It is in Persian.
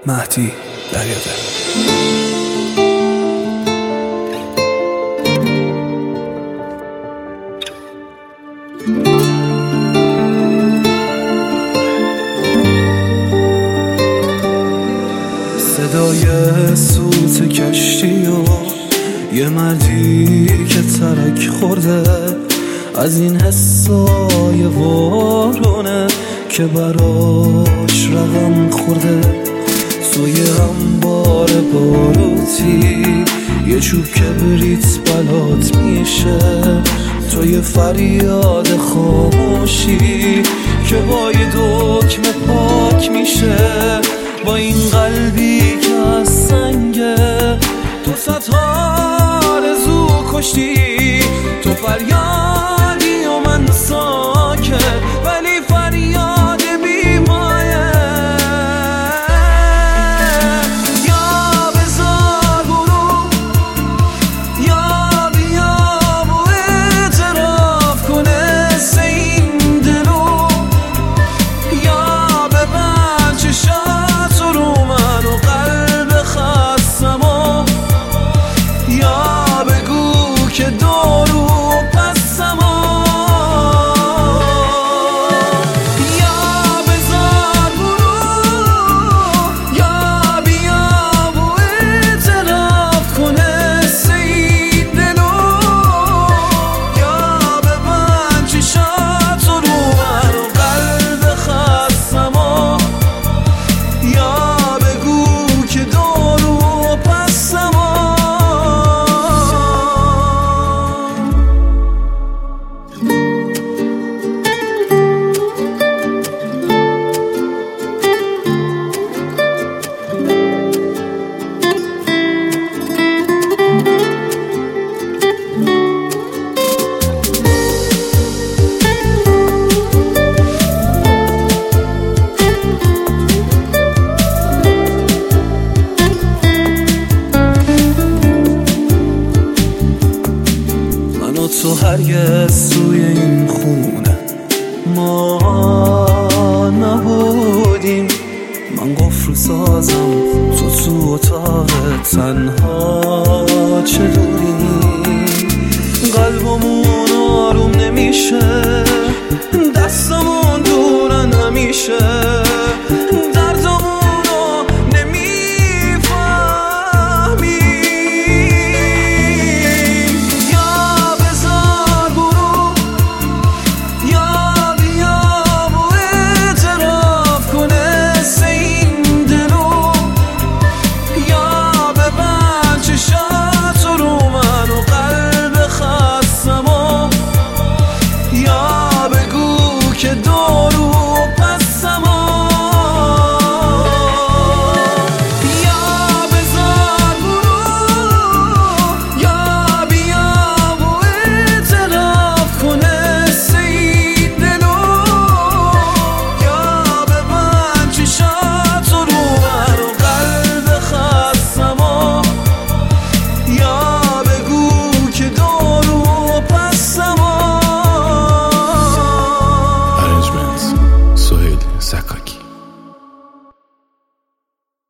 مهدی دریادل. صدای سوت کشتی و یه مردی که ترک خورده از این حسای وارونه که براش رقم خورده. توی انبار باروتی یه چوب کبریت بلات میشه، توی فریاد خاموشی که با یه دکمه پاک میشه. با این قلبی که از سنگه تو صدها آرزو کشتی، تو فریادی و من ساکت ولی فریاد بی مایه. یا بذار برو یا بیا و اعتراف کنه این دلو، یا ببند چشات رو من و قلب خستم و یا بگو که دارو پسم و یا بذار برو یا بیا و اعتراف کنه این دلو، یا ببند چشات رو من و قلب خستم و یا بگو که دارو پسم و من و تو هرگز توی این خونه ما نبودیم. من قفل سازم تو اتاق تنها چه دوریم. قلبمون آروم نمیشه